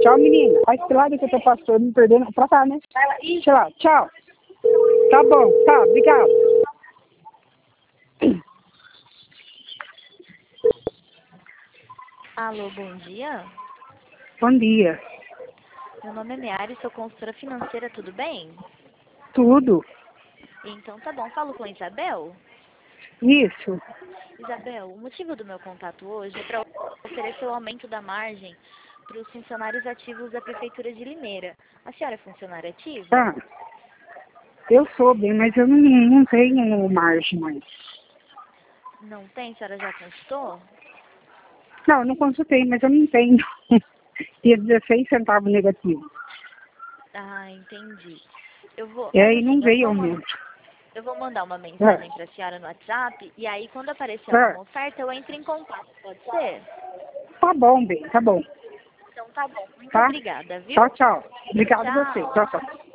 Tchau, menina. Faz que lado que eu tô passando, me perdendo pra cá, né? Sei lá, tchau. Tá bom, tá, obrigado. Alô, bom dia. Bom dia. Meu nome é Meara e sou consultora financeira, tudo bem? Tudo? Então tá bom, falo com a Isabel. Isso. Isabel, o motivo do meu contato hoje é para oferecer o aumento da margem para os funcionários ativos da Prefeitura de Limeira. A senhora é funcionária ativa? Tá. Eu sou bem, mas eu não tenho margem mais. Não tem? A senhora já consultou? Não, eu não consultei, mas eu não tenho. Tinha 16 centavos negativo. Ah, entendi. Mas E não assim, veio aumento. eu vou mandar uma É. mensagem para a senhora no WhatsApp e aí quando aparecer É. alguma oferta eu entro em contato, pode ser? Tá bom, bem, tá bom. Então tá bom. Muito Tá? obrigada, viu? Tchau, tchau. Obrigado a você. Tchau. Tchau, tchau.